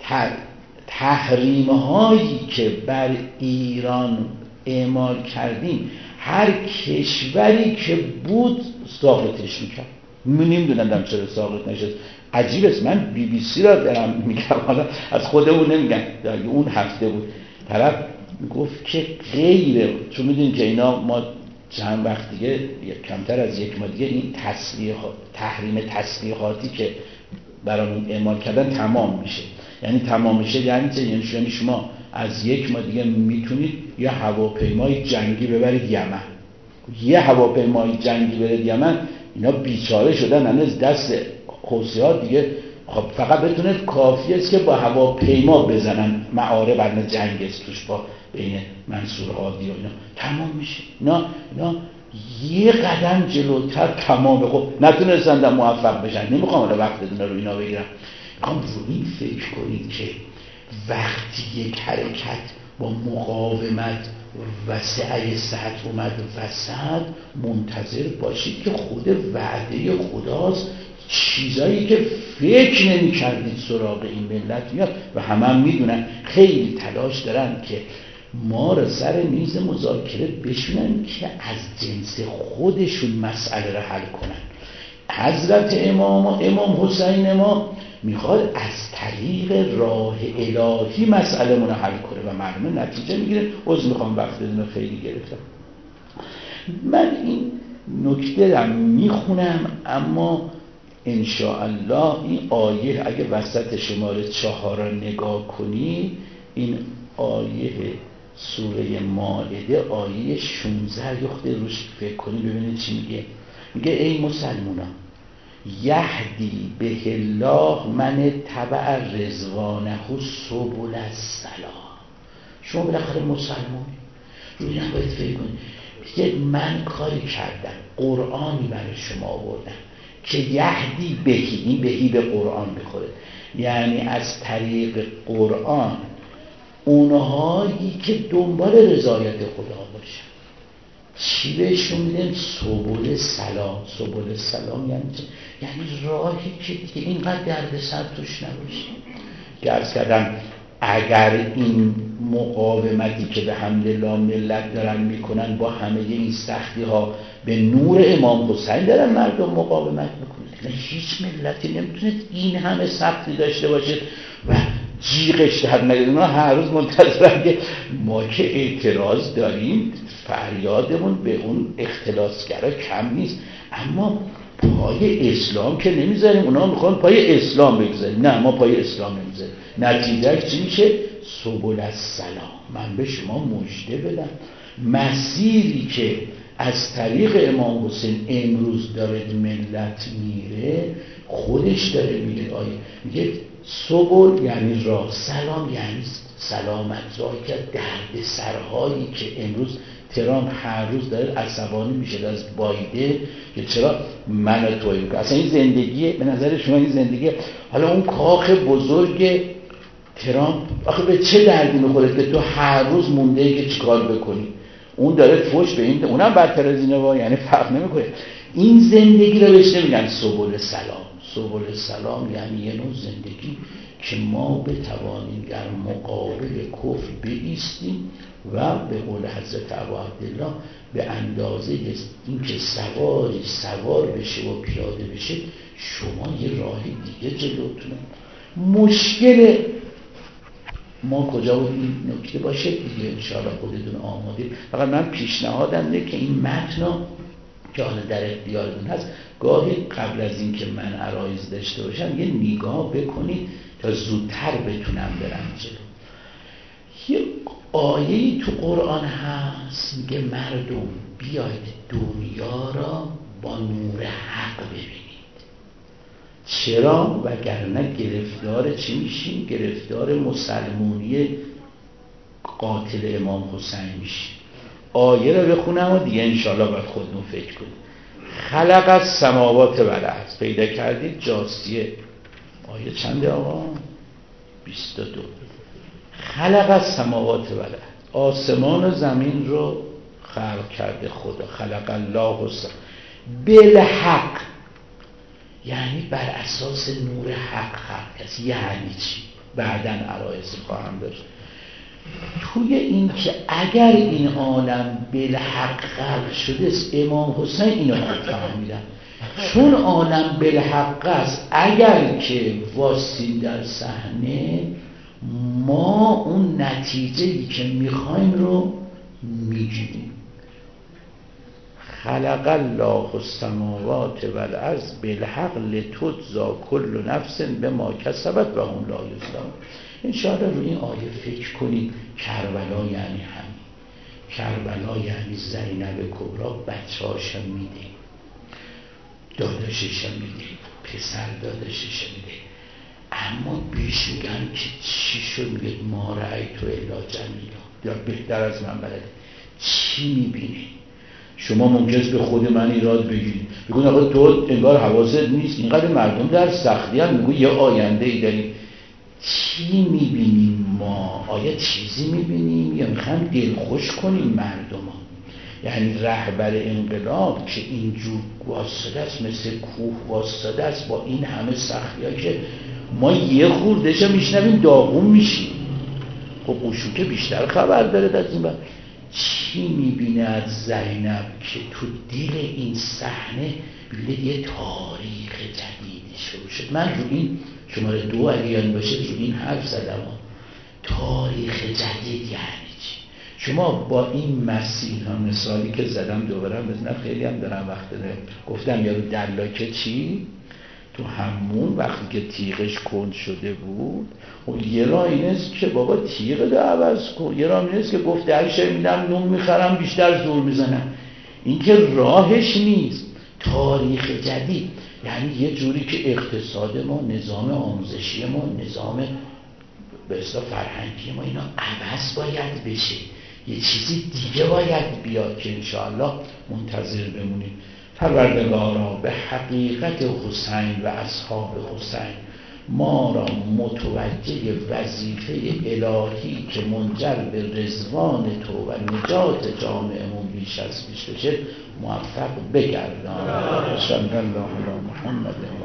S1: تحریم هایی که بر ایران اعمال کردیم هر کشوری که بود ساقطش میکرد. نمیدونم چرا ساقط نشد. عجیب است. من BBC را دارم میگم، حالا از خودمون نمیگم، اون هفته بود طرف گفت که غیره، چون میدونیم که اینا ما چند وقت دیگه کمتر از یک ماه دیگه این تحریم تسلیحاتی که برامون اعمال کردن تمام میشه. یعنی تمام میشه یعنی چه؟ یعنی شما از یک ماه دیگه میتونید یه هواپیمای جنگی ببرید یمن. یه هواپیمای جنگی برید یمن، اینا بیچاره شدن هنوز دست حوثی‌ها دیگه. خب فقط بتونید کافی است که با هواپیما بزنن معارب برن جنگ است توش با بین منصور هادی و اینا تمام میشه. اینا یه قدم جلوتر تمام. خب نتونستن موفق بشن. نمیخوام حالا وقتتون رو اینا بگیرم. میخوام رو این فکر کنید که وقتی یک حرکت با مقاومت و سعی سطح اومد وسط، منتظر باشید که خود وعده خداست. چیزایی که فکر نمی کردید سراغ این ملت میاد و همه میدونن. خیلی تلاش دارن که ما رو سر میز مذاکره بشونن که از جنس خودشون مسئله رو حل کنن. حضرت امام حسین ما میخواد از طریق راه الهی مسئله منو حل کنه و معلومه نتیجه میگیره. میخوام وقتتون رو خیلی گرفتم. من این نکته رو میخونم، اما انشاءالله این آیه اگه وسط شماره 4 رو نگاه کنی، این آیه سوره مائده آیه 16 یخته روش فکر کنی ببینید چی میگه. میگه ای مسلمانان یهدی به الله من تبع رضوانه سبل السلام. شما بالاخره مسلمانی، روی نباید فکر کنید. میگه من کاری کردم، قرآنی برای شما آوردم که یهدی بهی، این بهی به قرآن بخوره، یعنی از طریق قرآن اونهایی که دنبال رضایت خدا باشن چی بهشون میدن؟ سبل سلام. سبل سلام یعنی چه؟ یعنی راهی که دیگه اینقدر دردسر توش نباشه. عرض کردم اگر این مقاومتی که به حمدالله ملت دارن میکنن با همه این سختی ها به نور امام حسین دارن مردم مقاومت میکنن، هیچ ملتی نمیتونه این همه سختی داشته باشه و جیغش در نیاد. اونا هر روز منتظرن که ما که اعتراض داریم فریادمون به اون اختلاسگرا کم نیست، اما پای اسلام که نمیذاریم. اونا میخوان پای اسلام بگذاریم، نه ما پای اسلام نمیذاریم. نتیجه چی میشه؟ سبل السلام. من به شما مژده بدم مسیری که از طریق امام حسین امروز داره ملت میره، خودش داره میره. میگه سبل یعنی راه، سلام یعنی سلامت، راهی که درد سرهایی که امروز ترامپ هر روز داره عصبانی میشه از بایدن که چرا من تویی بکنم. اصلا این زندگی به نظر شما این زندگی، حالا اون کاخ بزرگ ترامپ آخه به چه دردی میخوره که تو هر روز مونده ای که چیکار بکنی؟ اون داره فوش به این، اونم بدتر از اینه، یعنی فرق نمیکنه. این زندگی رو بهش نمیگن سبل سلام. سبل سلام یعنی یه نوع زندگی که ما بتوانیم در مقابل کفر بایستیم و به قول حضرت ابو عبدالله به اندازه این که سواری سوار بشه و پیاده بشه، شما یه راهی دیگه جلوتونه. مشکل ما کجا بود این نکته باشه دیگه انشاءالله خودتون آماده. فقط من پیشنهادم اینه که این متن که حالا در اختیارتون هست گاهی قبل از این که من عرایض داشته باشم یه نگاه بکنید تا زودتر بتونم برم جلو. یه آیه‌ای تو قرآن هست میگه مردم بیاید دنیا را با نور حق ببینید. چرا؟ وگرنه گرفتار چی میشیم؟ گرفتار مسلمونی قاتل امام حسین میشیم. آیه رو بخونم و دیگه انشالله باید خودمون فکر کنیم. خلق السماوات والارض، پیدا کردید جاسیه. آیه چنده آقا؟ 22. خلق السماوات والارض، آسمان و زمین رو خلق کرده خدا. خلق الله السماوات بالحق، یعنی بر اساس نور حق خلق کرد. یعنی چی؟ بعداً عرایض خواهم داشت. توی این که اگر این عالم بالحق خلق شده است، امام حسین اینو فهمیدن. چون عالم بالحق است، اگر که واسیم در صحنه، ما اون نتیجه‌ای که میخوایم رو میگیریم. خلق الله السماوات والارض بالحق لتجزی کل نفس بما کسبت و هم لا یظلمون. انشاءالله روی این آیه فکر کنید. کربلا یعنی همین. کربلا یعنی زینب کبرا بچه‌هاش میده، داداشش میده، پسر داداشش میده. اما بیش میگن که چی شد؟ میگه ما رأیت الا جمیلا، یا بهتر از من بلده. چی میبینی؟ شما ممکنه به خود من ایراد بگیرید، بگید آقا تو انگار حواست نیست، اینقدر مردم در سختی هم. میگو یه آینده ای داریم. چی میبینیم ما؟ آیا چیزی میبینیم یا میخوایم دلخوش کنیم مردم ها؟ یعنی رهبر انقلاب که اینجور واسطه است، مثل کوه واسطه است با این همه سختی ها، که ما یه خوردش میشنویم داغون میشیم. خب اوشو که بیشتر خبر داره از این بعد. چی میبینه از زینب که تو دل این صحنه بیده یه تاریخ جدیدی شروع شد؟ من رو این شماره 2 علیان باشه رو این حرف زدم. تاریخ جدید یعنی چی؟ شما با این مسیر هم مثالی که زدم دوباره هم بزنم، خیلی هم دارم وقت دارم. گفتم یارو دلاکه چی؟ تو همون وقتی که تیغش کند شده بود، و یه راه این است که بابا تیغ رو عوض کن، یه راه این است که گفت 10 میدم نون میخرم بیشتر زور میزنم. این که راهش نیست. تاریخ جدید یعنی یه جوری که اقتصاد ما، نظام آموزشی ما، نظام به اصطلاح فرهنگی ما، اینا عوض باید بشه. یه چیزی دیگه باید بیاد که انشاءالله منتظر بمونیم. پروردگارا به حقیقت حسین و اصحاب حسین ما را متوجه وظیفه الهی که منجر به رضوان تو و نجات جامعه‌مون بیش از پیش بشه موفق بگردان. صلی الله علی محمد.